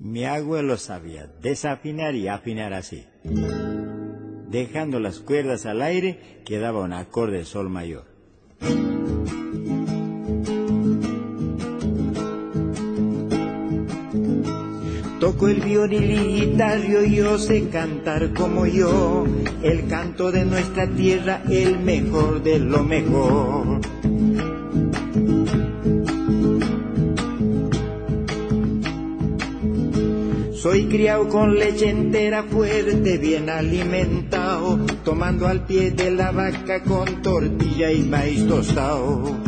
Mi abuelo sabía desafinar y afinar así. Dejando las cuerdas al aire, quedaba un acorde de sol mayor. Toco el violín y guitarra y yo sé cantar como yo, el canto de nuestra tierra, el mejor de lo mejor. Soy criado con leche entera, fuerte, bien alimentado, tomando al pie de la vaca con tortilla y maíz tostado.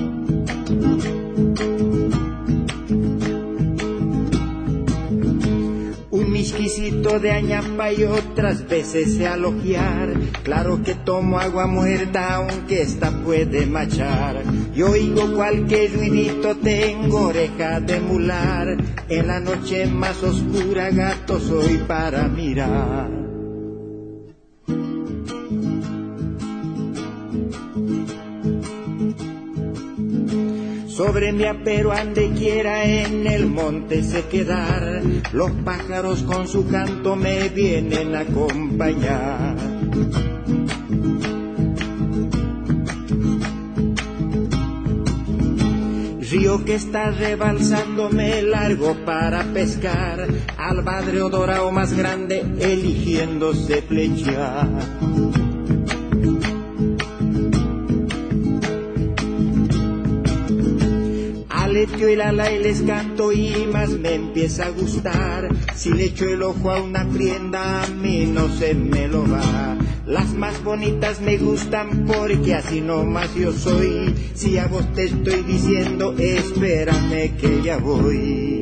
Un misquisito de añapa y otras veces sé alogiar, claro que tomo agua muerta aunque esta puede machar. Yo oigo cualquier ruidito, tengo oreja de mular, en la noche más oscura gato soy para mirar. Sobre mi apero ande quiera en el monte sé quedar, los pájaros con su canto me vienen a acompañar. Río que está rebalsando me largo para pescar, al badreo dorado más grande eligiéndose flechear. Aleteo el ala y les canto y más me empieza a gustar, si le echo el ojo a una prenda a mí no se me lo va. Las más bonitas me gustan porque así nomás yo soy, si a vos te estoy diciendo espérame que ya voy.